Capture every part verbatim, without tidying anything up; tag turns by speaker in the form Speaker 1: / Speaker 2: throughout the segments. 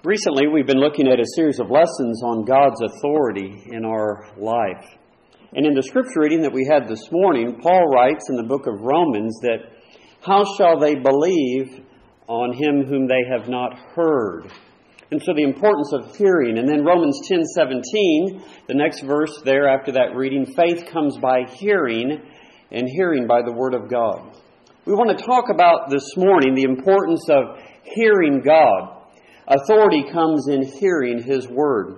Speaker 1: Recently, we've been looking at a series of lessons on God's authority in our life. And in the scripture reading that we had this morning, Paul writes in the book of Romans that, "How shall they believe on him whom they have not heard?" And so the importance of hearing. And then Romans ten seventeen, the next verse there after that reading, "Faith comes by hearing, and hearing by the word of God." We want to talk about this morning the importance of hearing God. Authority comes in hearing His Word.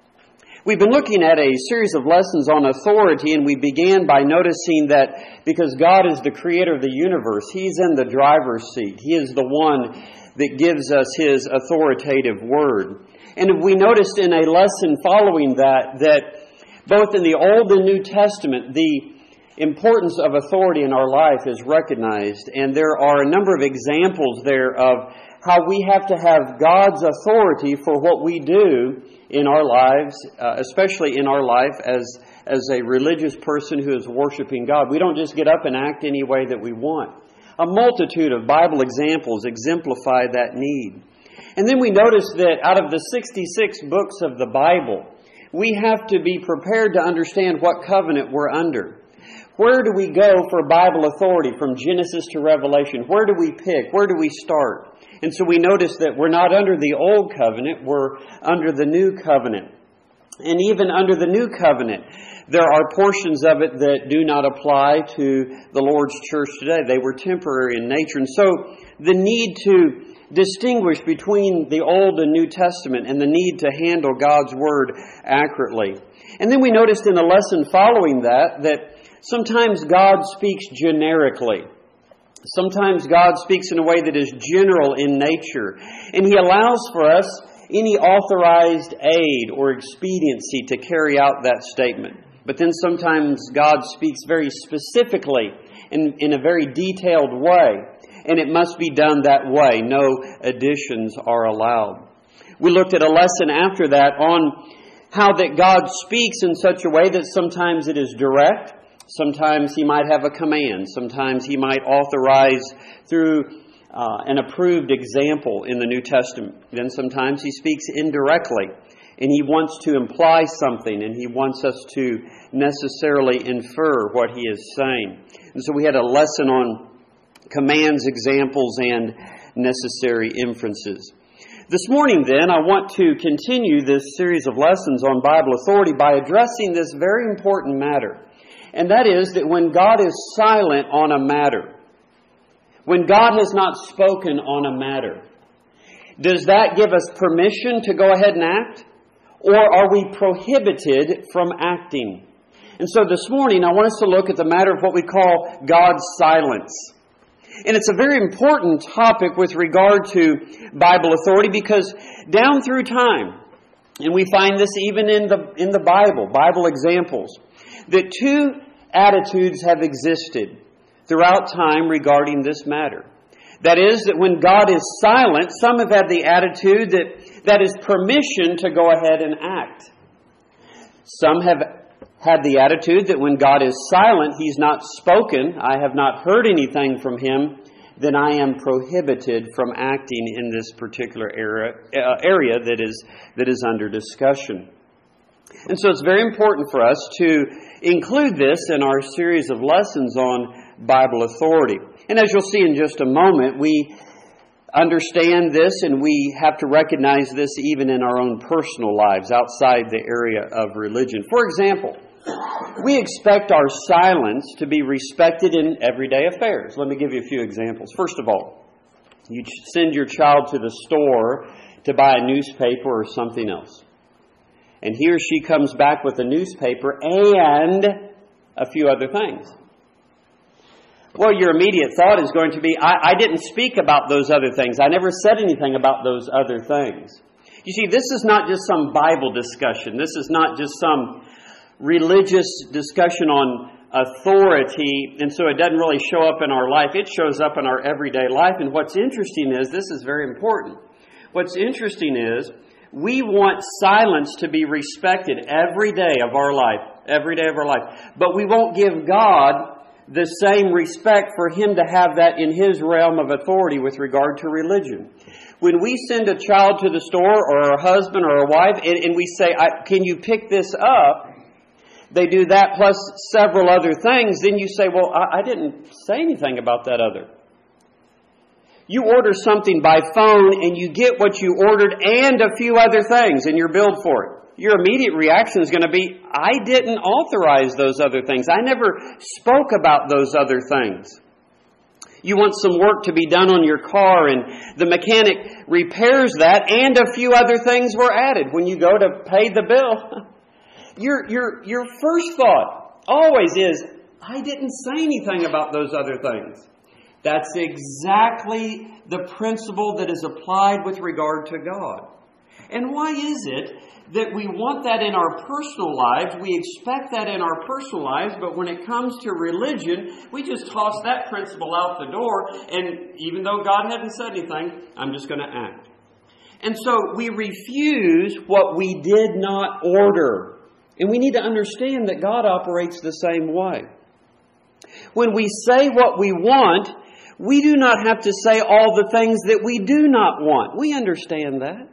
Speaker 1: We've been looking at a series of lessons on authority, and we began by noticing that because God is the creator of the universe, He's in the driver's seat. He is the one that gives us His authoritative Word. And we noticed in a lesson following that, that both in the Old and New Testament, the importance of authority in our life is recognized. And there are a number of examples there of how we have to have God's authority for what we do in our lives, uh, especially in our life as, as a religious person who is worshiping God. We don't just get up and act any way that we want. A multitude of Bible examples exemplify that need. And then we notice that out of the sixty-six books of the Bible, we have to be prepared to understand what covenant we're under. Where do we go for Bible authority from Genesis to Revelation? Where do we pick? Where do we start? And so we notice that we're not under the old covenant, we're under the new covenant. And even under the new covenant, there are portions of it that do not apply to the Lord's church today. They were temporary in nature. And so the need to distinguish between the Old and New Testament and the need to handle God's Word accurately. And then we noticed in the lesson following that, that sometimes God speaks generically. Sometimes God speaks in a way that is general in nature. And He allows for us any authorized aid or expediency to carry out that statement. But then sometimes God speaks very specifically in, in a very detailed way. And it must be done that way. No additions are allowed. We looked at a lesson after that on how that God speaks in such a way that sometimes it is direct. Sometimes He might have a command. Sometimes He might authorize through uh, an approved example in the New Testament. Then sometimes He speaks indirectly, and He wants to imply something, and He wants us to necessarily infer what He is saying. And so we had a lesson on commands, examples, and necessary inferences. This morning, then, I want to continue this series of lessons on Bible authority by addressing this very important matter. And that is that when God is silent on a matter, when God has not spoken on a matter, does that give us permission to go ahead and act? Or are we prohibited from acting? And so this morning I want us to look at the matter of what we call God's silence. And it's a very important topic with regard to Bible authority because down through time, and we find this even in the in the Bible, Bible examples, that two attitudes have existed throughout time regarding this matter. That is, that when God is silent, some have had the attitude that that is permission to go ahead and act. Some have had the attitude that when God is silent, He's not spoken, I have not heard anything from Him, then I am prohibited from acting in this particular area, uh, area that is that is under discussion. And so it's very important for us to include this in our series of lessons on Bible authority. And as you'll see in just a moment, we understand this and we have to recognize this even in our own personal lives outside the area of religion. For example, we expect our silence to be respected in everyday affairs. Let me give you a few examples. First of all, you send your child to the store to buy a newspaper or something else. And he or she comes back with a newspaper and a few other things. Well, your immediate thought is going to be, I, I didn't speak about those other things. I never said anything about those other things. You see, this is not just some Bible discussion. This is not just some religious discussion on authority, and so it doesn't really show up in our life. It shows up in our everyday life. And what's interesting is, this is very important. What's interesting is, we want silence to be respected every day of our life, every day of our life. But we won't give God the same respect for him to have that in his realm of authority with regard to religion. When we send a child to the store, or a husband or a wife, and, and we say, I, can you pick this up? They do that plus several other things. Then you say, well, I, I didn't say anything about that other. You order something by phone and you get what you ordered and a few other things and you're billed for it. Your immediate reaction is going to be, I didn't authorize those other things. I never spoke about those other things. You want some work to be done on your car and the mechanic repairs that and a few other things were added. When you go to pay the bill, your, your, your first thought always is, I didn't say anything about those other things. That's exactly the principle that is applied with regard to God. And why is it that we want that in our personal lives, we expect that in our personal lives, but when it comes to religion, we just toss that principle out the door, and even though God hadn't said anything, I'm just going to act. And so we refuse what we did not order. And we need to understand that God operates the same way. When we say what we want, we do not have to say all the things that we do not want. We understand that.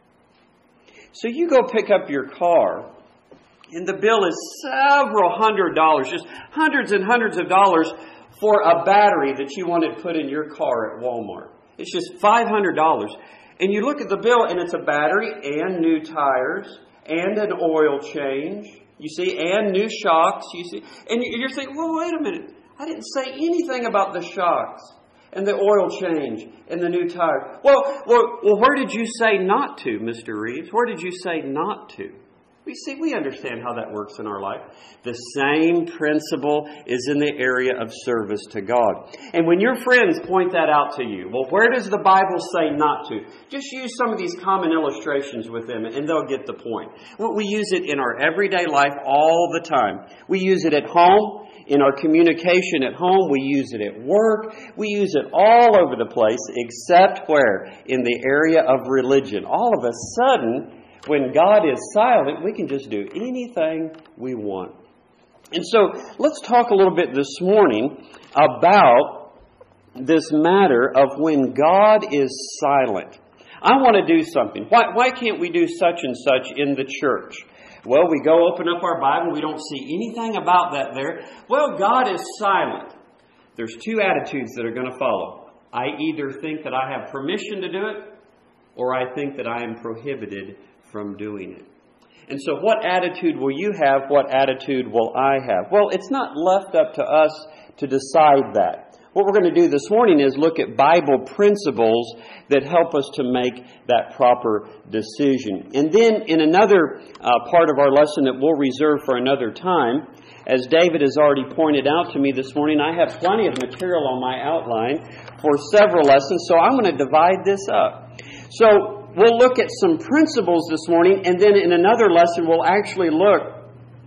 Speaker 1: So you go pick up your car, and the bill is several hundred dollars, just hundreds and hundreds of dollars for a battery that you wanted put in your car at Walmart. It's just five hundred dollars. And you look at the bill, and it's a battery and new tires and an oil change, you see, and new shocks, you see. And you're saying, well, wait a minute. I didn't say anything about the shocks and the oil change and the new tire. Well, well, well, where did you say not to, Mister Reeves? Where did you say not to? We see, we understand how that works in our life. The same principle is in the area of service to God. And when your friends point that out to you, well, where does the Bible say not to? Just use some of these common illustrations with them and they'll get the point. We use it in our everyday life all the time. We use it at home. In our communication at home, we use it at work. We use it all over the place, except where? In the area of religion. All of a sudden, when God is silent, we can just do anything we want. And so, let's talk a little bit this morning about this matter of when God is silent. I want to do something. Why, why can't we do such and such in the church? Well, we go open up our Bible, we don't see anything about that there. Well, God is silent. There's two attitudes that are going to follow. I either think that I have permission to do it, or I think that I am prohibited from doing it. And so what attitude will you have? What attitude will I have? Well, it's not left up to us to decide that. What we're going to do this morning is look at Bible principles that help us to make that proper decision. And then in another uh, part of our lesson that we'll reserve for another time, as David has already pointed out to me this morning, I have plenty of material on my outline for several lessons, so I'm going to divide this up. So we'll look at some principles this morning, and then in another lesson we'll actually look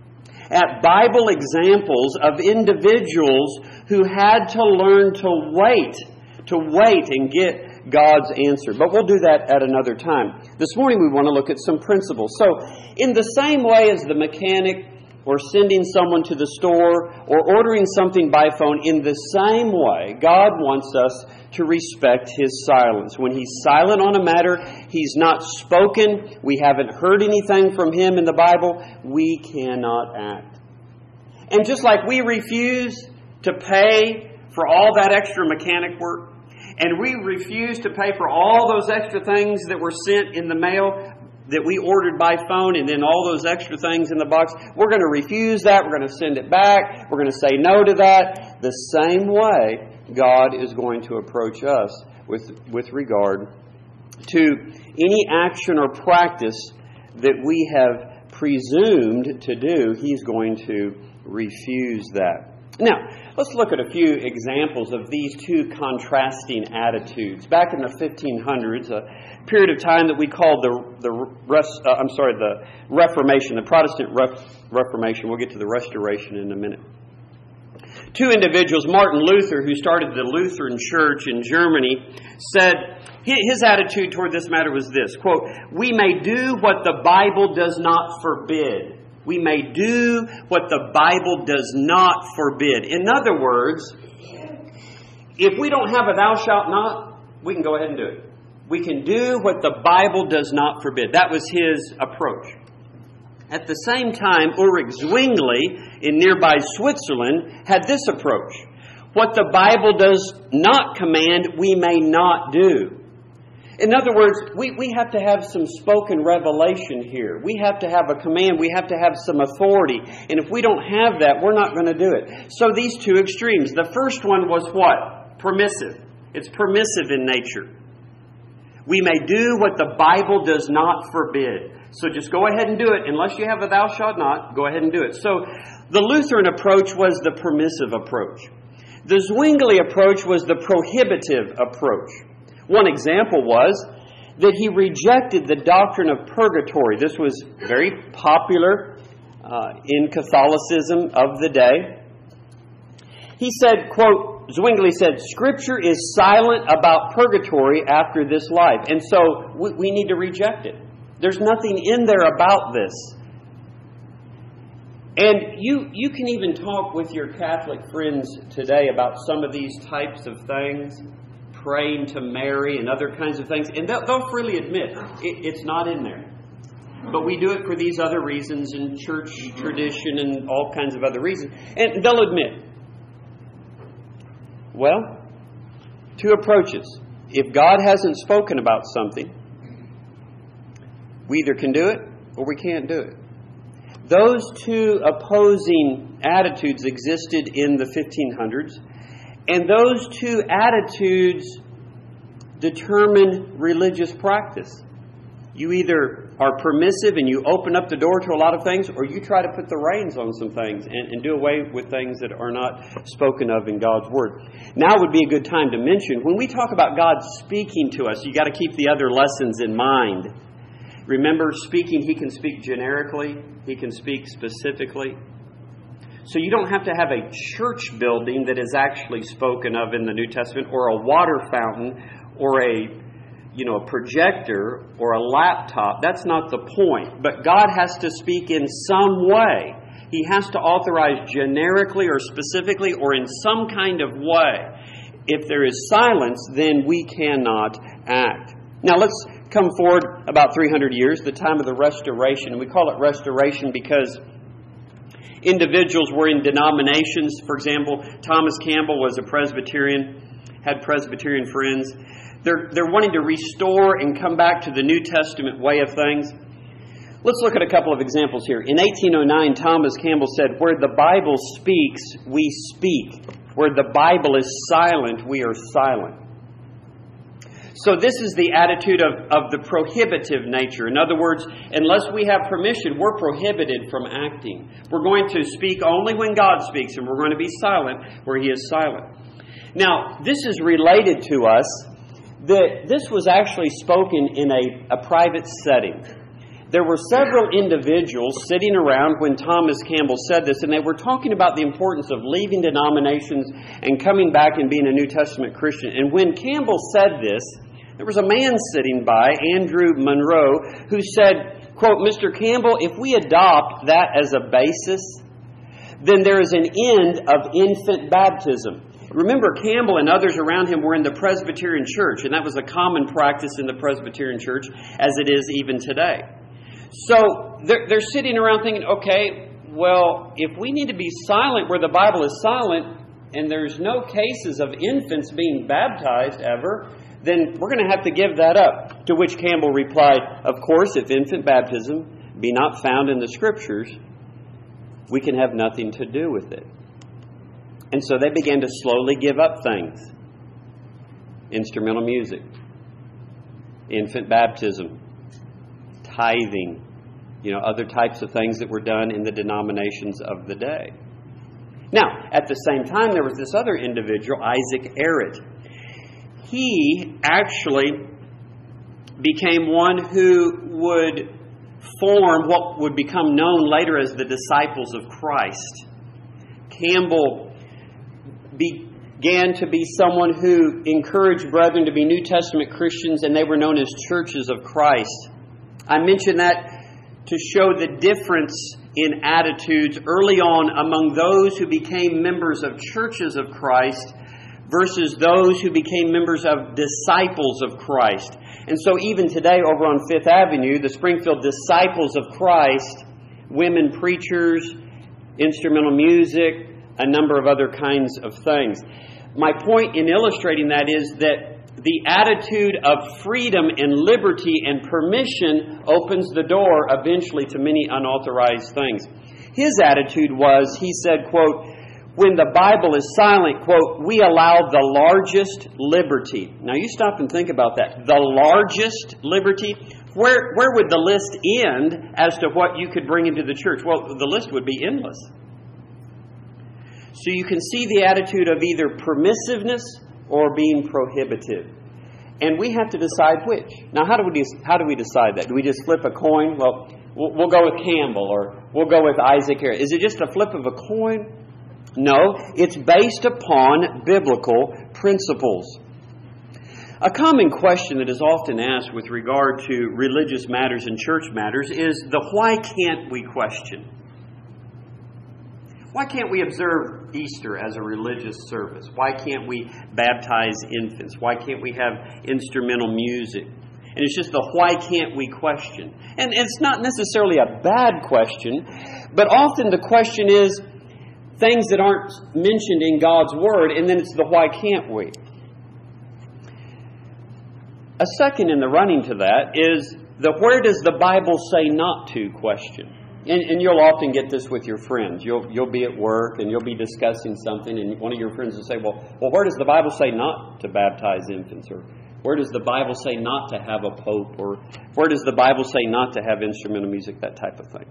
Speaker 1: at Bible examples of individuals who had to learn to wait, to wait and get God's answer. But we'll do that at another time. This morning we want to look at some principles. So, in the same way as the mechanic or sending someone to the store or ordering something by phone, in the same way, God wants us to respect His silence. When He's silent on a matter, He's not spoken, we haven't heard anything from Him in the Bible, we cannot act. And just like we refuse to pay for all that extra mechanic work, and we refuse to pay for all those extra things that were sent in the mail that we ordered by phone, and then all those extra things in the box, we're going to refuse that, we're going to send it back, we're going to say no to that. The same way God is going to approach us with, with regard to any action or practice that we have presumed to do. He's going to refuse that. Now, let's look at a few examples of these two contrasting attitudes. Back in the fifteen hundreds, a period of time that we called the the rest, uh, I'm sorry, the Reformation, the Protestant Ref, Reformation. We'll get to the Restoration in a minute. Two individuals, Martin Luther, who started the Lutheran Church in Germany, said his attitude toward this matter was this, quote, "We may do what the Bible does not forbid. We may do what the Bible does not forbid. In other words, if we don't have a thou shalt not, we can go ahead and do it. We can do what the Bible does not forbid. That was his approach. At the same time, Ulrich Zwingli in nearby Switzerland had this approach. What the Bible does not command, we may not do. In other words, we, we have to have some spoken revelation here. We have to have a command. We have to have some authority. And if we don't have that, we're not going to do it. So these two extremes. The first one was what? Permissive. It's permissive in nature. We may do what the Bible does not forbid. So just go ahead and do it. Unless you have a thou shalt not, go ahead and do it. So the Lutheran approach was the permissive approach. The Zwingli approach was the prohibitive approach. One example was that he rejected the doctrine of purgatory. This was very popular uh, in Catholicism of the day. He said, quote, Zwingli said, Scripture is silent about purgatory after this life. And so we, we need to reject it. There's nothing in there about this. And you, you can even talk with your Catholic friends today about some of these types of things. Praying to Mary and other kinds of things. And they'll, they'll freely admit it, it's not in there. But we do it for these other reasons and church tradition and all kinds of other reasons. And they'll admit, well, two approaches. If God hasn't spoken about something, we either can do it or we can't do it. Those two opposing attitudes existed in the fifteen hundreds. And those two attitudes determine religious practice. You either are permissive and you open up the door to a lot of things, or you try to put the reins on some things and, and do away with things that are not spoken of in God's Word. Now would be a good time to mention, when we talk about God speaking to us, you got to keep the other lessons in mind. Remember, speaking, He can speak generically, He can speak specifically. So you don't have to have a church building that is actually spoken of in the New Testament, or a water fountain, or a, you know, a projector, or a laptop. That's not the point. But God has to speak in some way. He has to authorize generically or specifically or in some kind of way. If there is silence, then we cannot act. Now let's come forward about three hundred years, the time of the Restoration. And we call it Restoration because individuals were in denominations. For example, Thomas Campbell was a Presbyterian, had Presbyterian friends. They're, they're wanting to restore and come back to the New Testament way of things. Let's look at a couple of examples here. In eighteen oh nine, Thomas Campbell said, where the Bible speaks, we speak. Where the Bible is silent, we are silent. So this is the attitude of, of the prohibitive nature. In other words, unless we have permission, we're prohibited from acting. We're going to speak only when God speaks, and we're going to be silent where He is silent. Now, this is related to us that this was actually spoken in a, a private setting. There were several individuals sitting around when Thomas Campbell said this, and they were talking about the importance of leaving denominations and coming back and being a New Testament Christian. And when Campbell said this, there was a man sitting by, Andrew Monroe, who said, quote, Mister Campbell, if we adopt that as a basis, then there is an end of infant baptism. Remember, Campbell and others around him were in the Presbyterian Church, and that was a common practice in the Presbyterian Church, as it is even today. So they're, they're sitting around thinking, okay, well, if we need to be silent where the Bible is silent, and there's no cases of infants being baptized ever, then we're going to have to give that up. To which Campbell replied, of course, if infant baptism be not found in the Scriptures, we can have nothing to do with it. And so they began to slowly give up things. Instrumental music, infant baptism, tithing, you know, other types of things that were done in the denominations of the day. Now, at the same time, there was this other individual, Isaac Errett. He actually became one who would form what would become known later as the disciples of Christ. Campbell began to be someone who encouraged brethren to be New Testament Christians, and they were known as churches of Christ. I mention that to show the difference in attitudes early on among those who became members of churches of Christ versus those who became members of disciples of Christ. And so even today over on Fifth Avenue, the Springfield Disciples of Christ, women preachers, instrumental music, a number of other kinds of things. My point in illustrating that is that the attitude of freedom and liberty and permission opens the door eventually to many unauthorized things. His attitude was, he said, quote, when the Bible is silent, quote, we allow the largest liberty. Now you stop and think about that. The largest liberty? Where, where would the list end as to what you could bring into the church? Well, the list would be endless. So you can see the attitude of either permissiveness or being prohibitive. And we have to decide which. Now, how do we how do we decide that? Do we just flip a coin? Well, we'll, we'll go with Campbell or we'll go with Isaac Harris. Is it just a flip of a coin? No, it's based upon biblical principles. A common question that is often asked with regard to religious matters and church matters is the why can't we question. Why can't we observe Easter as a religious service? Why can't we baptize infants? Why can't we have instrumental music? And it's just the why can't we question. And it's not necessarily a bad question, but often the question is things that aren't mentioned in God's Word, and then it's the why can't we. A second in the running to that is the where does the Bible say not to question. And, and you'll often get this with your friends. You'll you'll be at work and you'll be discussing something, and one of your friends will say, well, well, where does the Bible say not to baptize infants? Or where does the Bible say not to have a pope? Or where does the Bible say not to have instrumental music? That type of thing.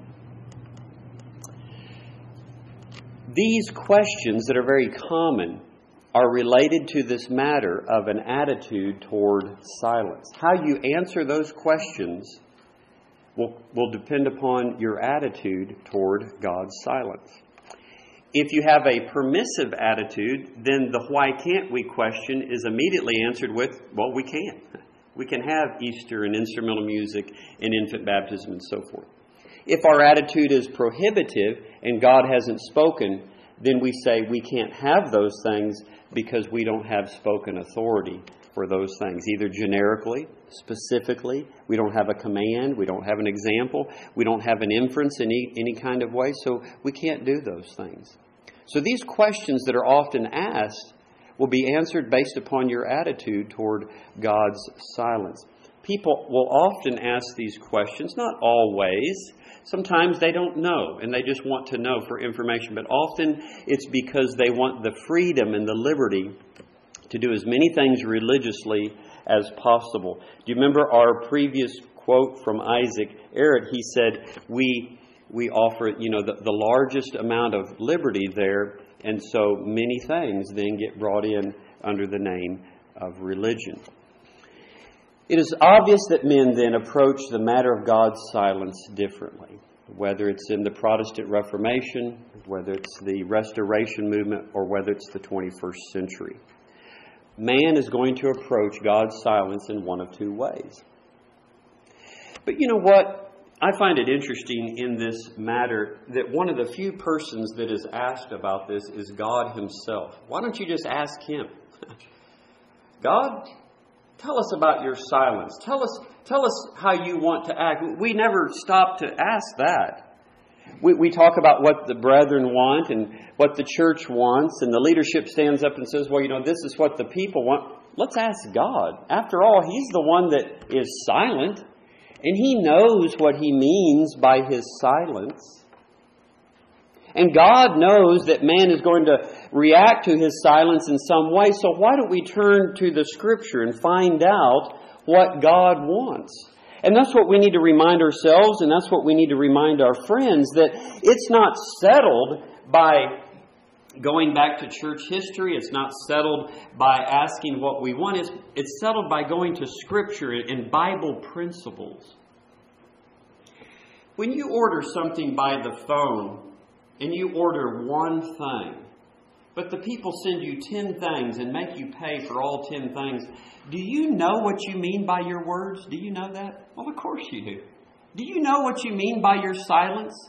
Speaker 1: These questions that are very common are related to this matter of an attitude toward silence. How you answer those questions Will, will depend upon your attitude toward God's silence. If you have a permissive attitude, then the why can't we question is immediately answered with, well, we can. We can have Easter and instrumental music and infant baptism and so forth. If our attitude is prohibitive and God hasn't spoken, then we say we can't have those things because we don't have spoken authority for those things, either generically, specifically. We don't have a command. We don't have an example. We don't have an inference in any, any kind of way, so we can't do those things. So these questions that are often asked will be answered based upon your attitude toward God's silence. People will often ask these questions, not always. Sometimes they don't know, and they just want to know for information, but often it's because they want the freedom and the liberty to do as many things religiously as possible. Do you remember our previous quote from Isaac Eric? He said, we we offer, you know, the, the largest amount of liberty there, and so many things then get brought in under the name of religion. It is obvious that men then approach the matter of God's silence differently, whether it's in the Protestant Reformation, whether it's the Restoration movement, or whether it's the twenty-first century. Man is going to approach God's silence in one of two ways. But you know what? I find it interesting in this matter that one of the few persons that is asked about this is God Himself. Why don't you just ask Him? God, tell us about your silence. Tell us, tell us how you want to act. We never stop to ask that. We, we talk about what the brethren want and what the church wants, and the leadership stands up and says, well, you know, this is what the people want. Let's ask God. After all, He's the one that is silent, and He knows what He means by His silence. And God knows that man is going to react to His silence in some way, so why don't we turn to the Scripture and find out what God wants? And that's what we need to remind ourselves, and that's what we need to remind our friends, that it's not settled by going back to church history. It's not settled by asking what we want. It's, it's settled by going to Scripture and Bible principles. When you order something by the phone and you order one thing, but the people send you ten things and make you pay for all ten things, do you know what you mean by your words? Do you know that? Well, of course you do. Do you know what you mean by your silence?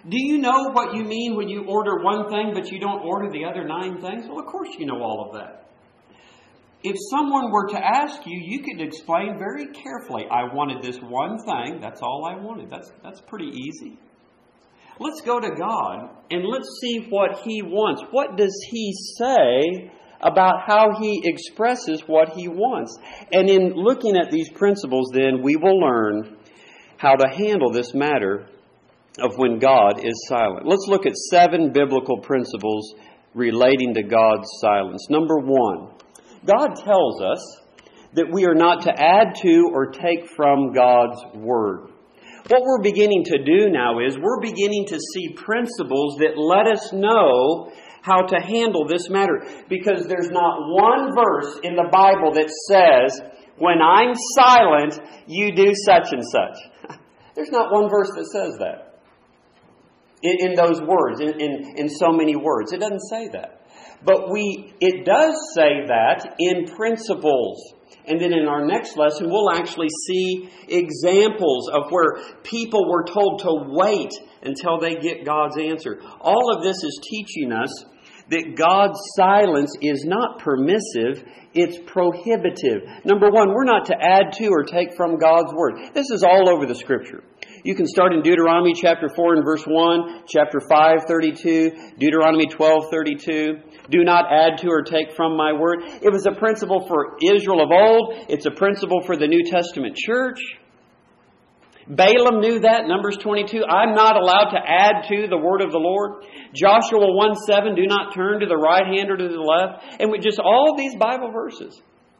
Speaker 1: Do you know what you mean when you order one thing but you don't order the other nine things? Well, of course you know all of that. If someone were to ask you, you could explain very carefully, I wanted this one thing, that's all I wanted. That's, that's pretty easy. Let's go to God and let's see what He wants. What does He say about how He expresses what He wants? And in looking at these principles, then, we will learn how to handle this matter of when God is silent. Let's look at seven biblical principles relating to God's silence. Number one, God tells us that we are not to add to or take from God's Word. What we're beginning to do now is we're beginning to see principles that let us know how to handle this matter. Because there's not one verse in the Bible that says, when I'm silent, you do such and such. There's not one verse that says that. In, in those words, in, in, in so many words. It doesn't say that. But we, it does say that in principles. And then in our next lesson, we'll actually see examples of where people were told to wait until they get God's answer. All of this is teaching us that God's silence is not permissive, it's prohibitive. Number one, we're not to add to or take from God's Word. This is all over the Scripture. You can start in Deuteronomy chapter four and verse one, chapter five, thirty-two, Deuteronomy twelve, thirty-two. Do not add to or take from my word. It was a principle for Israel of old. It's a principle for the New Testament church. Balaam knew that, Numbers twenty-two. I'm not allowed to add to the word of the Lord. Joshua one seven, do not turn to the right hand or to the left. And with just all these Bible verses.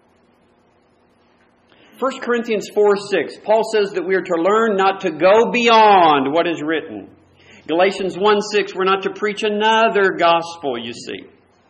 Speaker 1: First Corinthians four six, Paul says that we are to learn not to go beyond what is written. Galatians one six, we're not to preach another gospel, you see.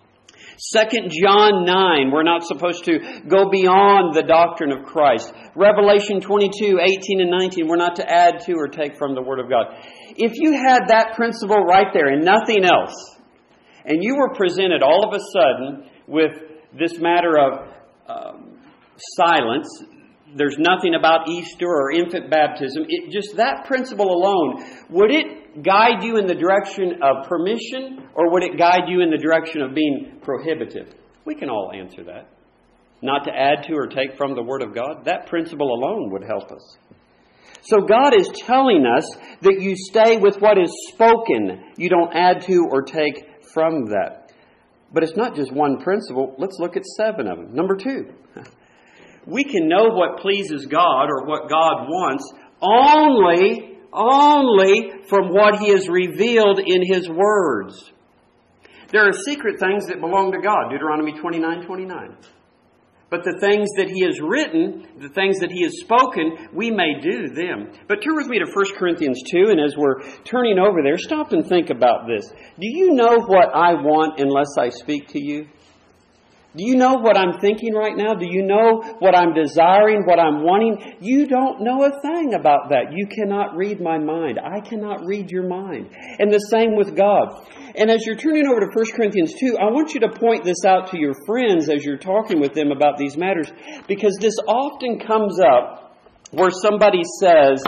Speaker 1: Second John nine, we're not supposed to go beyond the doctrine of Christ. Revelation twenty-two, eighteen and nineteen, we're not to add to or take from the Word of God. If you had that principle right there and nothing else, and you were presented all of a sudden with this matter of um, silence, there's nothing about Easter or infant baptism, it, just that principle alone, would it guide you in the direction of permission or would it guide you in the direction of being prohibitive? We can all answer that. Not to add to or take from the Word of God, that principle alone would help us. So God is telling us that you stay with what is spoken. You don't add to or take from that. But it's not just one principle. Let's look at seven of them. Number two. We can know what pleases God or what God wants only, only from what He has revealed in His words. There are secret things that belong to God, Deuteronomy twenty-nine twenty-nine. But the things that He has written, the things that He has spoken, we may do them. But turn with me to First Corinthians two, and as we're turning over there, stop and think about this. Do you know what I want unless I speak to you? Do you know what I'm thinking right now? Do you know what I'm desiring, what I'm wanting? You don't know a thing about that. You cannot read my mind. I cannot read your mind. And the same with God. And as you're turning over to First Corinthians two, I want you to point this out to your friends as you're talking with them about these matters, because this often comes up where somebody says,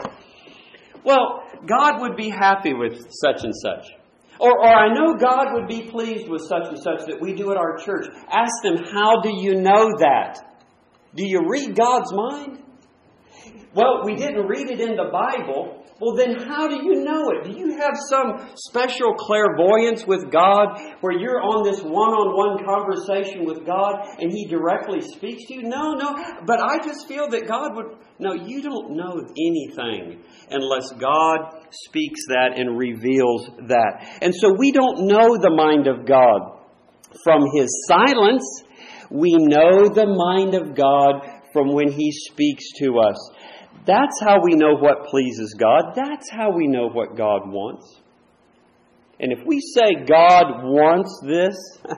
Speaker 1: well, God would be happy with such and such. Or, or I know God would be pleased with such and such that we do at our church. Ask them, how do you know that? Do you read God's mind? Well, we didn't read it in the Bible. Well, then how do you know it? Do you have some special clairvoyance with God where you're on this one-on-one conversation with God and He directly speaks to you? No, no. But I just feel that God would... No, you don't know anything unless God speaks that and reveals that. And so we don't know the mind of God from His silence. We know the mind of God from when He speaks to us. That's how we know what pleases God. That's how we know what God wants. And if we say God wants this,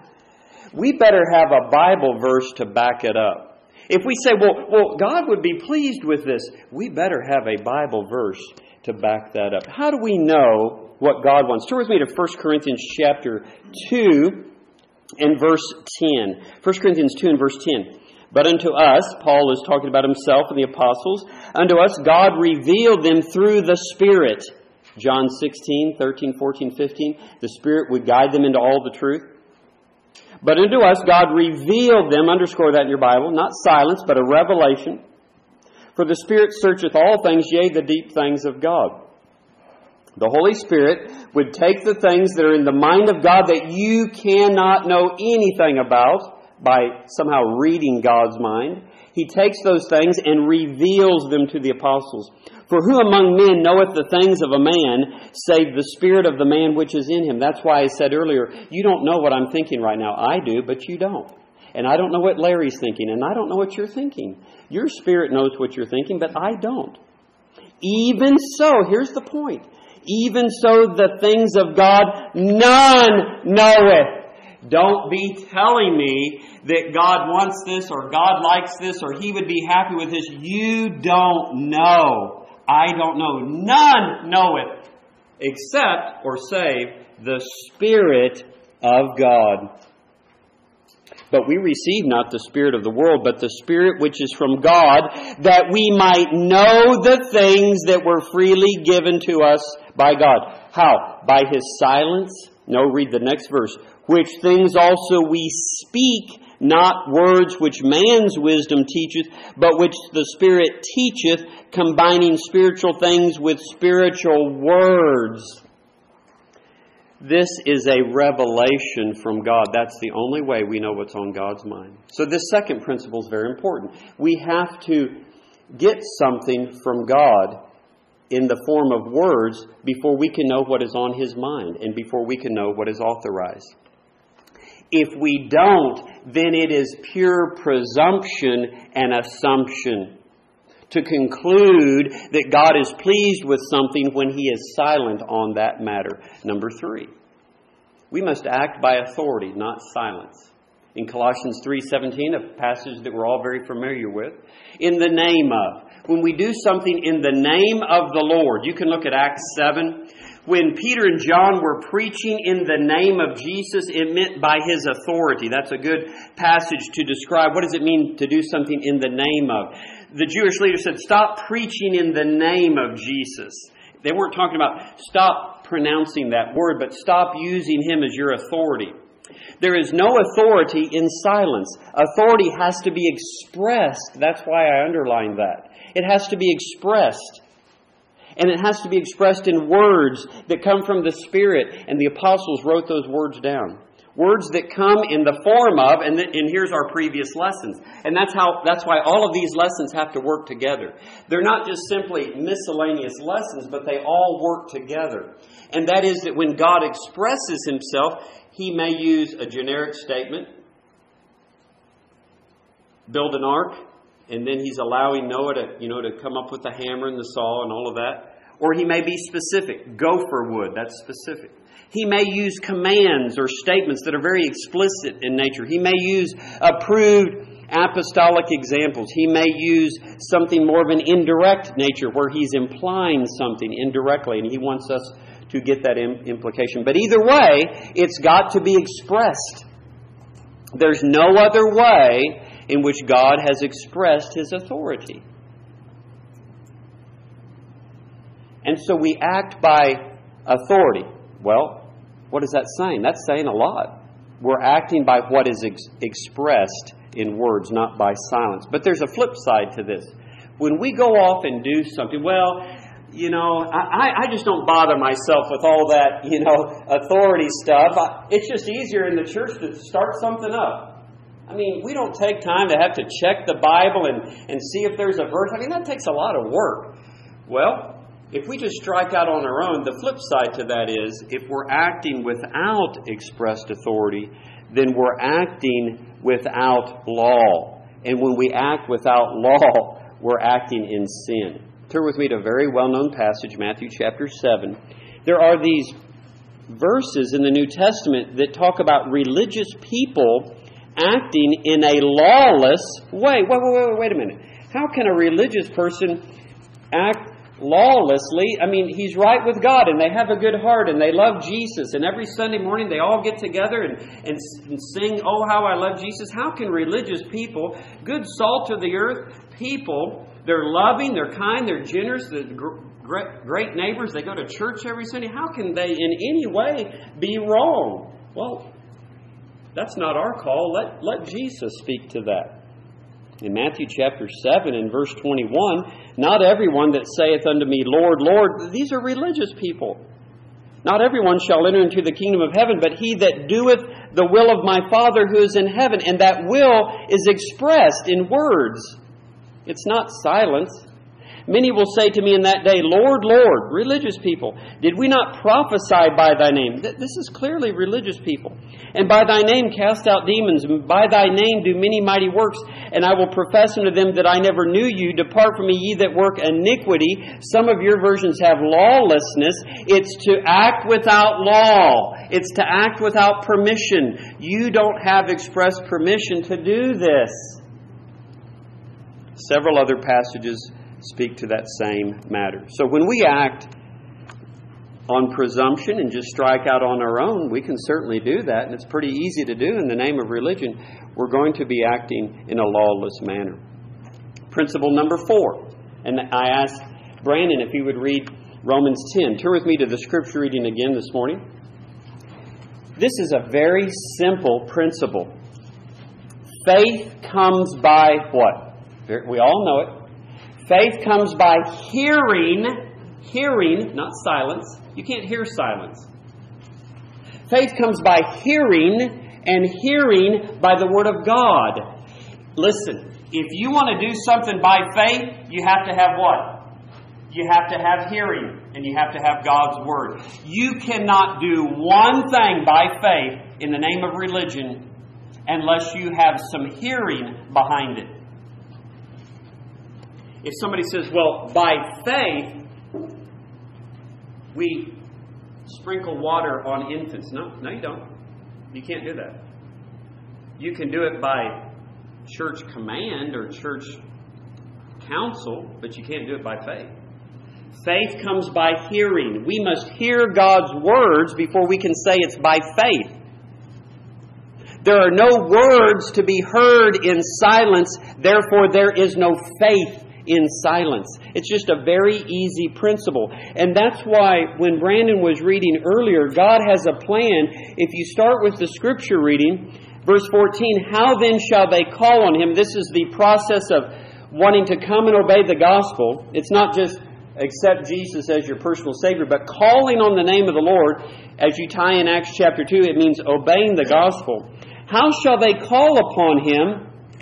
Speaker 1: we better have a Bible verse to back it up. If we say, well, well, God would be pleased with this, we better have a Bible verse to back that up. How do we know what God wants? Turn with me to First Corinthians chapter two and verse ten. First Corinthians two and verse ten. But unto us, Paul is talking about himself and the apostles, unto us God revealed them through the Spirit. John sixteen, thirteen, fourteen, fifteen, the Spirit would guide them into all the truth. But unto us God revealed them, underscore that in your Bible, not silence, but a revelation. For the Spirit searcheth all things, yea, the deep things of God. The Holy Spirit would take the things that are in the mind of God that you cannot know anything about by somehow reading God's mind. He takes those things and reveals them to the apostles. For who among men knoweth the things of a man, save the spirit of the man which is in him? That's why I said earlier, you don't know what I'm thinking right now. I do, but you don't. And I don't know what Larry's thinking, and I don't know what you're thinking. Your spirit knows what you're thinking, but I don't. Even so, here's the point. Even so, the things of God, none knoweth. Don't be telling me that God wants this, or God likes this, or He would be happy with this. You don't know. I don't know. None knoweth, except, or save, the Spirit of God. But we receive not the spirit of the world, but the Spirit which is from God, that we might know the things that were freely given to us by God. How? By His silence? No, read the next verse. Which things also we speak, not words which man's wisdom teacheth, but which the Spirit teacheth, combining spiritual things with spiritual words. This is a revelation from God. That's the only way we know what's on God's mind. So this second principle is very important. We have to get something from God in the form of words before we can know what is on His mind and before we can know what is authorized. If we don't, then it is pure presumption and assumption to conclude that God is pleased with something when He is silent on that matter. Number three, we must act by authority, not silence. In Colossians three seventeen, a passage that we're all very familiar with, in the name of. When we do something in the name of the Lord, you can look at Acts seven. When Peter and John were preaching in the name of Jesus, it meant by His authority. That's a good passage to describe what does it mean to do something in the name of. The Jewish leader said, stop preaching in the name of Jesus. They weren't talking about stop pronouncing that word, but stop using Him as your authority. There is no authority in silence. Authority has to be expressed. That's why I underlined that. It has to be expressed. And it has to be expressed in words that come from the Spirit. And the apostles wrote those words down. Words that come in the form of, and, th- and here's our previous lessons. And that's how. That's why all of these lessons have to work together. They're not just simply miscellaneous lessons, but they all work together. And that is that when God expresses Himself, He may use a generic statement, build an ark, and then He's allowing Noah to, you know, to come up with the hammer and the saw and all of that. Or He may be specific. Gopher wood, that's specific. He may use commands or statements that are very explicit in nature. He may use approved apostolic examples. He may use something more of an indirect nature where He's implying something indirectly, and He wants us to get that implication. But either way, it's got to be expressed. There's no other way in which God has expressed His authority. And so we act by authority. Well, what is that saying? That's saying a lot. We're acting by what is ex- expressed in words, not by silence. But there's a flip side to this. When we go off and do something, well, you know, I, I just don't bother myself with all that, you know, authority stuff. I, it's just easier in the church to start something up. I mean, we don't take time to have to check the Bible and, and see if there's a verse. I mean, that takes a lot of work. Well, if we just strike out on our own, the flip side to that is, if we're acting without expressed authority, then we're acting without law. And when we act without law, we're acting in sin. Turn with me to a very well-known passage, Matthew chapter seven. There are these verses in the New Testament that talk about religious people acting in a lawless way. Wait, wait, wait, wait a minute. How can a religious person act lawlessly? I mean, he's right with God and they have a good heart and they love Jesus, and every Sunday morning they all get together and, and, and sing, "Oh, how I love Jesus." How can religious people, good salt of the earth people They're loving, they're kind, they're generous, they're great, great neighbors. They go to church every Sunday. How can they in any way be wrong? Well, that's not our call. Let, let Jesus speak to that. In Matthew chapter seven and verse twenty-one, not everyone that saith unto me, Lord, Lord, these are religious people. Not everyone shall enter into the kingdom of heaven, but he that doeth the will of my Father who is in heaven. And that will is expressed in words. It's not silence. Many will say to me in that day, Lord, Lord, religious people, did we not prophesy by thy name? This is clearly religious people. And by thy name cast out demons, and by thy name do many mighty works. And I will profess unto them that I never knew you. Depart from me, ye that work iniquity. Some of your versions have lawlessness. It's to act without law. It's to act without permission. You don't have express permission to do this. Several other passages speak to that same matter. So when we act on presumption and just strike out on our own, we can certainly do that, and it's pretty easy to do in the name of religion. We're going to be acting in a lawless manner. Principle number four, and I asked Brandon if he would read Romans ten. Turn with me to the scripture reading again this morning. This is a very simple principle. Faith comes by what? We all know it. Faith comes by hearing, hearing, not silence. You can't hear silence. Faith comes by hearing, and hearing by the Word of God. Listen, if you want to do something by faith, you have to have what? You have to have hearing, and you have to have God's Word. You cannot do one thing by faith in the name of religion unless you have some hearing behind it. If somebody says, well, by faith, we sprinkle water on infants. No, no you don't. You can't do that. You can do it by church command or church counsel, but you can't do it by faith. Faith comes by hearing. We must hear God's words before we can say it's by faith. There are no words to be heard in silence, therefore there is no faith in silence. It's just a very easy principle. And that's why when Brandon was reading earlier, God has a plan. If you start with the scripture reading, verse fourteen, how then shall they call on him? This is the process of wanting to come and obey the gospel. It's not just accept Jesus as your personal Savior, but calling on the name of the Lord. As you tie in Acts chapter two, it means obeying the gospel. How shall they call upon him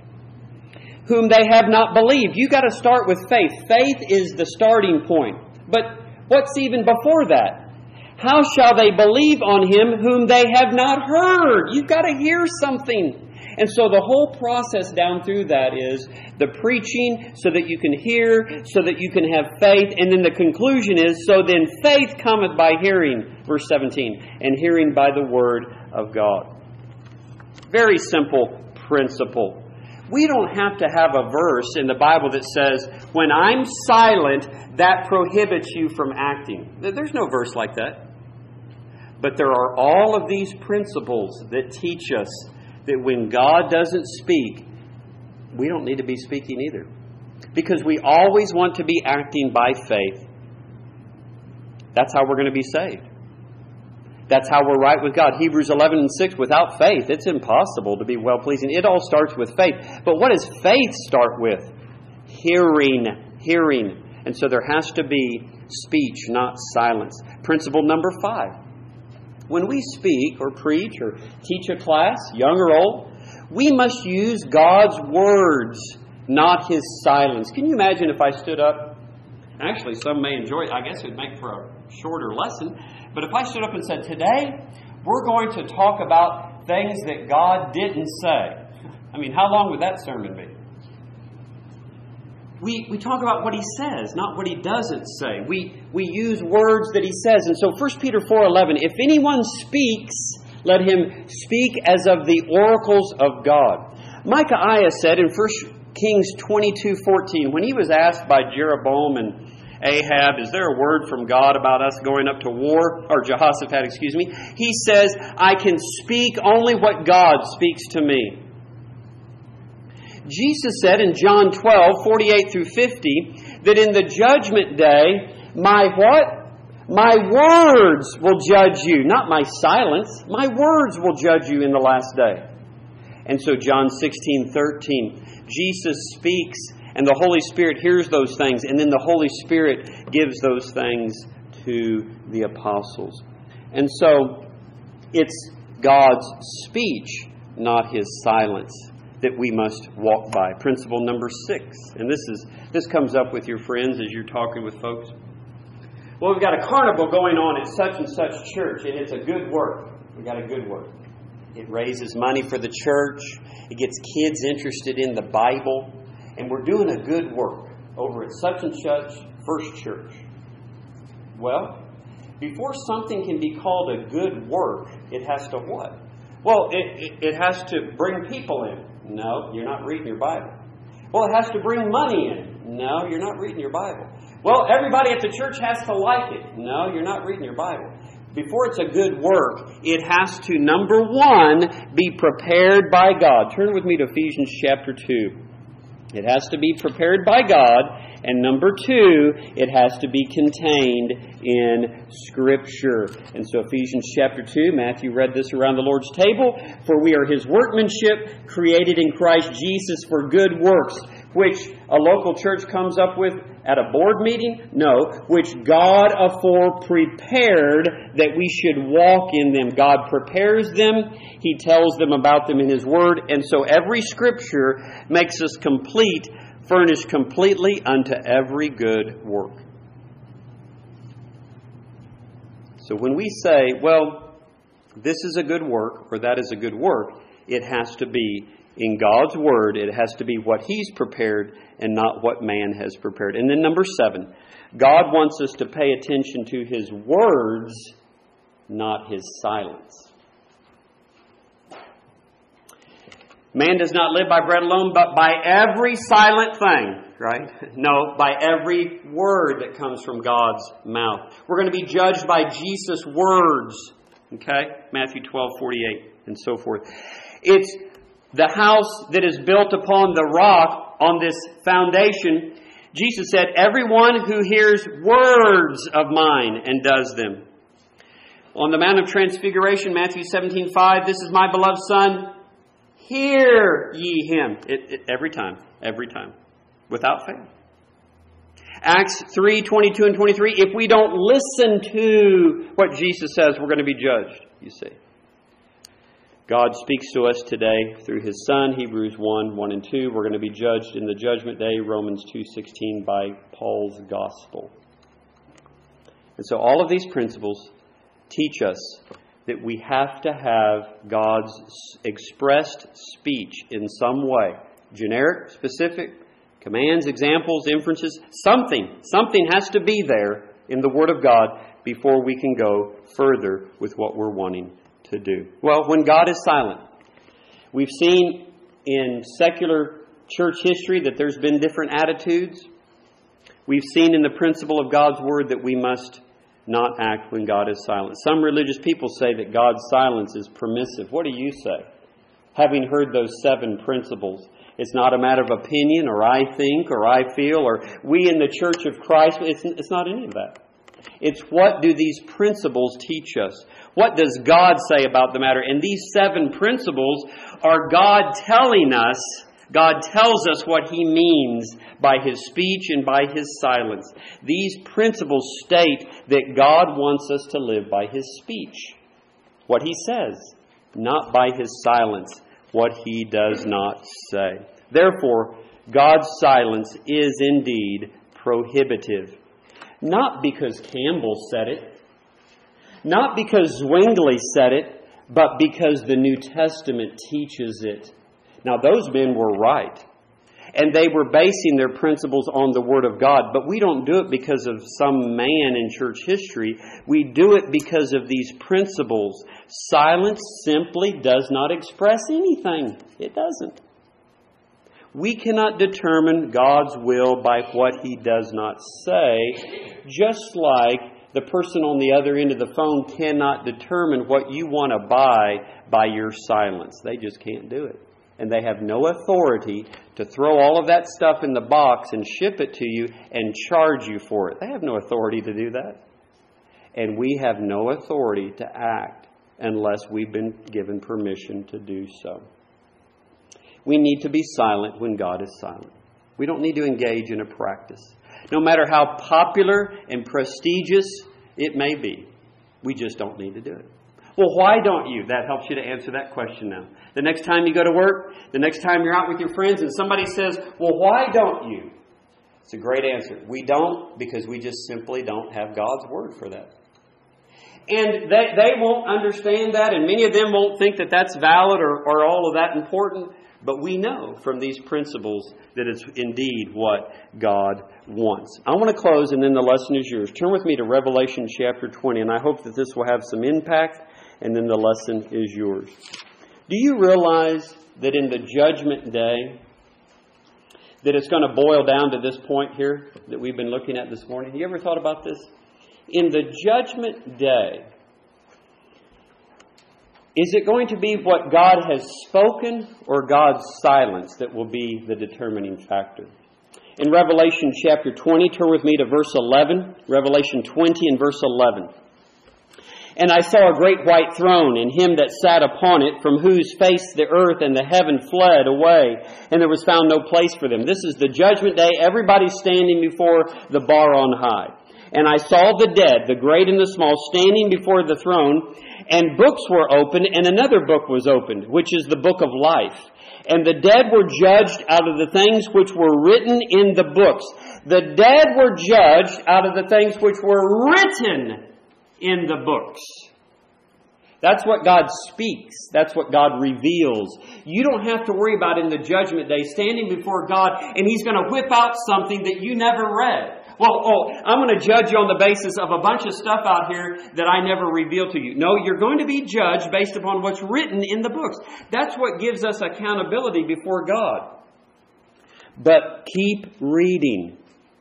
Speaker 1: whom they have not believed? You got to start with faith. Faith is the starting point. But what's even before that? How shall they believe on him whom they have not heard? You've got to hear something. And so the whole process down through that is the preaching so that you can hear, so that you can have faith. And then the conclusion is, so then faith cometh by hearing, verse seventeen, and hearing by the word of God. Very simple principle. We don't have to have a verse in the Bible that says, when I'm silent, that prohibits you from acting. There's no verse like that. But there are all of these principles that teach us that when God doesn't speak, we don't need to be speaking either. Because we always want to be acting by faith. That's how we're going to be saved. That's how we're right with God. Hebrews eleven and six, without faith, it's impossible to be well-pleasing. It all starts with faith. But what does faith start with? Hearing. Hearing. And so there has to be speech, not silence. Principle number five. When we speak or preach or teach a class, young or old, we must use God's words, not His silence. Can you imagine if I stood up? Actually, some may enjoy it. I guess it would make for a shorter lesson. But if I stood up and said, today, we're going to talk about things that God didn't say. I mean, how long would that sermon be? We we talk about what He says, not what He doesn't say. We we use words that He says. And so First Peter four eleven, if anyone speaks, let him speak as of the oracles of God. Micaiah said in First Kings twenty-two fourteen, when he was asked by Jeroboam and Ahab, is there a word from God about us going up to war? Or Jehoshaphat, excuse me. He says, I can speak only what God speaks to me. Jesus said in John twelve, forty-eight through fifty, that in the judgment day, my what? My words will judge you. Not my silence. My words will judge you in the last day. And so John sixteen, thirteen, Jesus speaks and the Holy Spirit hears those things. And then the Holy Spirit gives those things to the apostles. And so it's God's speech, not His silence, that we must walk by. Principle number six. And this is this comes up with your friends as you're talking with folks. Well, we've got a carnival going on at such and such church, and it's a good work. We've got a good work. It raises money for the church. It gets kids interested in the Bible. And we're doing a good work over at such and such First Church. Well, before something can be called a good work, it has to what? Well, it, it, it has to bring people in. No, you're not reading your Bible. Well, it has to bring money in. No, you're not reading your Bible. Well, everybody at the church has to like it. No, you're not reading your Bible. Before it's a good work, it has to, number one, be prepared by God. Turn with me to Ephesians chapter two. It has to be prepared by God. And number two, it has to be contained in Scripture. And so Ephesians chapter two, Matthew read this around the Lord's table. For we are His workmanship, created in Christ Jesus for good works, which a local church comes up with at a board meeting? No, which God afore prepared that we should walk in them. God prepares them. He tells them about them in His Word. And so every Scripture makes us complete, furnished completely unto every good work. So when we say, well, this is a good work, or that is a good work, it has to be in God's Word. It has to be what He's prepared and not what man has prepared. And then number seven, God wants us to pay attention to His words, not His silence. Man does not live by bread alone, but by every silent thing, right? No, by every word that comes from God's mouth. We're going to be judged by Jesus' words, okay? Matthew twelve, forty-eight, and so forth. It's the house that is built upon the rock, on this foundation. Jesus said, everyone who hears words of mine and does them. On the Mount of Transfiguration, Matthew seventeen, five, this is my beloved Son, hear ye Him. It, it, every time, every time, without fail. Acts three, twenty-two and twenty-three, if we don't listen to what Jesus says, we're going to be judged, you see. God speaks to us today through His Son, Hebrews one, one and two. We're going to be judged in the judgment day, Romans two, sixteen, by Paul's gospel. And so all of these principles teach us that we have to have God's expressed speech in some way. Generic, specific, commands, examples, inferences, something. Something has to be there in the Word of God before we can go further with what we're wanting to do. Well, when God is silent, we've seen in secular church history that there's been different attitudes. We've seen in the principle of God's Word that we must not act when God is silent. Some religious people say that God's silence is permissive. What do you say? Having heard those seven principles, it's not a matter of opinion or I think or I feel or we in the Church of Christ. It's, it's not any of that. It's what do these principles teach us? What does God say about the matter? And these seven principles are God telling us, God tells us what He means by His speech and by His silence. These principles state that God wants us to live by His speech, what He says, not by His silence, what He does not say. Therefore, God's silence is indeed prohibitive. Not because Campbell said it, not because Zwingli said it, but because the New Testament teaches it. Now, those men were right, and they were basing their principles on the Word of God, but we don't do it because of some man in church history. We do it because of these principles. Silence simply does not express anything. It doesn't. We cannot determine God's will by what He does not say, just like the person on the other end of the phone cannot determine what you want to buy by your silence. They just can't do it. And they have no authority to throw all of that stuff in the box and ship it to you and charge you for it. They have no authority to do that. And we have no authority to act unless we've been given permission to do so. We need to be silent when God is silent. We don't need to engage in a practice. No matter how popular and prestigious it may be, we just don't need to do it. Well, why don't you? That helps you to answer that question now. The next time you go to work, the next time you're out with your friends and somebody says, well, why don't you? It's a great answer. We don't because we just simply don't have God's Word for that. And they, they won't understand that, and many of them won't think that that's valid or, or all of that important. But we know from these principles that it's indeed what God wants. I want to close, and then the lesson is yours. Turn with me to Revelation chapter twenty, and I hope that this will have some impact, and then the lesson is yours. Do you realize that in the judgment day, that it's going to boil down to this point here that we've been looking at this morning? Have you ever thought about this? In the judgment day, is it going to be what God has spoken or God's silence that will be the determining factor? In Revelation chapter twenty, turn with me to verse eleven. Revelation twenty and verse eleven. And I saw a great white throne, and him that sat upon it, from whose face the earth and the heaven fled away, and there was found no place for them. This is the judgment day. Everybody's standing before the bar on high. And I saw the dead, the great and the small, standing before the throne, and books were opened, and another book was opened, which is the book of life. And the dead were judged out of the things which were written in the books. The dead were judged out of the things which were written in the books. That's what God speaks. That's what God reveals. You don't have to worry about in the judgment day standing before God and He's going to whip out something that you never read. Well, oh, I'm going to judge you on the basis of a bunch of stuff out here that I never revealed to you. No, you're going to be judged based upon what's written in the books. That's what gives us accountability before God. But keep reading.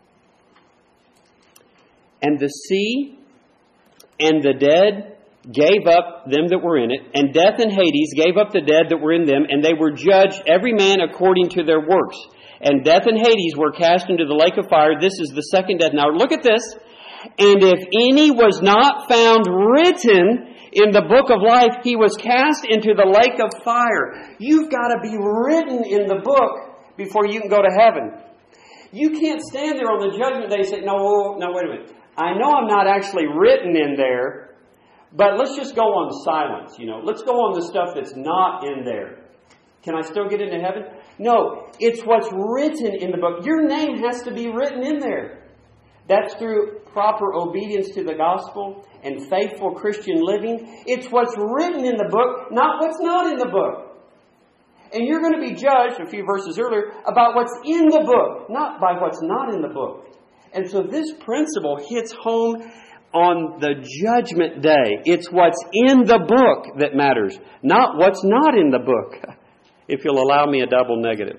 Speaker 1: And the sea and the dead gave up them that were in it, and death and Hades gave up the dead that were in them, and they were judged every man according to their works. And death and Hades were cast into the lake of fire. This is the second death. Now look at this. And if any was not found written in the book of life, he was cast into the lake of fire. You've got to be written in the book before you can go to heaven. You can't stand there on the judgment day and say, no, no, wait a minute. I know I'm not actually written in there, but let's just go on silence. You know, let's go on the stuff that's not in there. Can I still get into heaven? No, it's what's written in the book. Your name has to be written in there. That's through proper obedience to the gospel and faithful Christian living. It's what's written in the book, not what's not in the book. And you're going to be judged, a few verses earlier, about what's in the book, not by what's not in the book. And so this principle hits home on the judgment day. It's what's in the book that matters, not what's not in the book. If you'll allow me a double negative.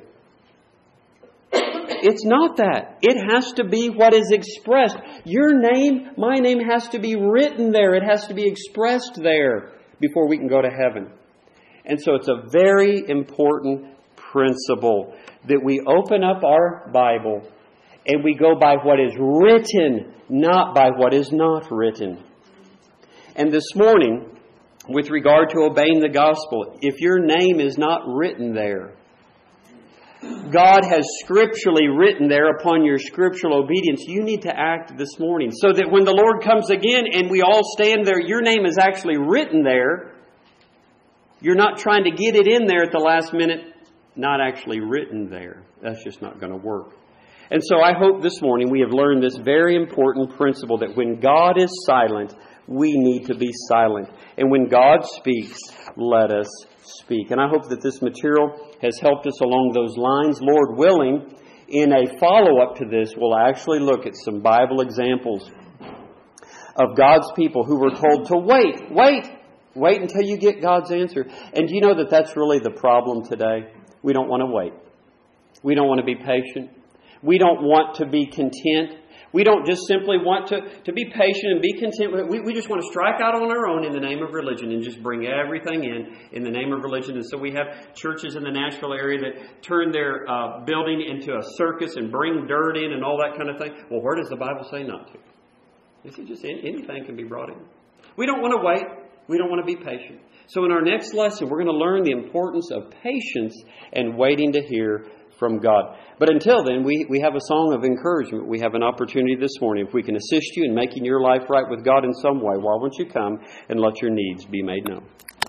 Speaker 1: It's not that. It has to be what is expressed. Your name, my name has to be written there. It has to be expressed there before we can go to heaven. And so it's a very important principle that we open up our Bible and we go by what is written, not by what is not written. And this morning, with regard to obeying the gospel, if your name is not written there, God has scripturally written there upon your scriptural obedience, you need to act this morning so that when the Lord comes again and we all stand there, your name is actually written there. You're not trying to get it in there at the last minute, not actually written there. That's just not going to work. And so I hope this morning we have learned this very important principle that when God is silent, we need to be silent. And when God speaks, let us speak. And I hope that this material has helped us along those lines. Lord willing, in a follow-up to this, we'll actually look at some Bible examples of God's people who were told to wait, wait, wait until you get God's answer. And do you know that that's really the problem today? We don't want to wait. We don't want to be patient. We don't want to be content. We don't just simply want to, to be patient and be content with it. We, we just want to strike out on our own in the name of religion and just bring everything in in the name of religion. And so we have churches in the Nashville area that turn their uh, building into a circus and bring dirt in and all that kind of thing. Well, where does the Bible say not to? It says just anything can be brought in. We don't want to wait. We don't want to be patient. So in our next lesson, we're going to learn the importance of patience and waiting to hear from God. But until then, we, we have a song of encouragement. We have an opportunity this morning. If we can assist you in making your life right with God in some way, why won't you come and let your needs be made known?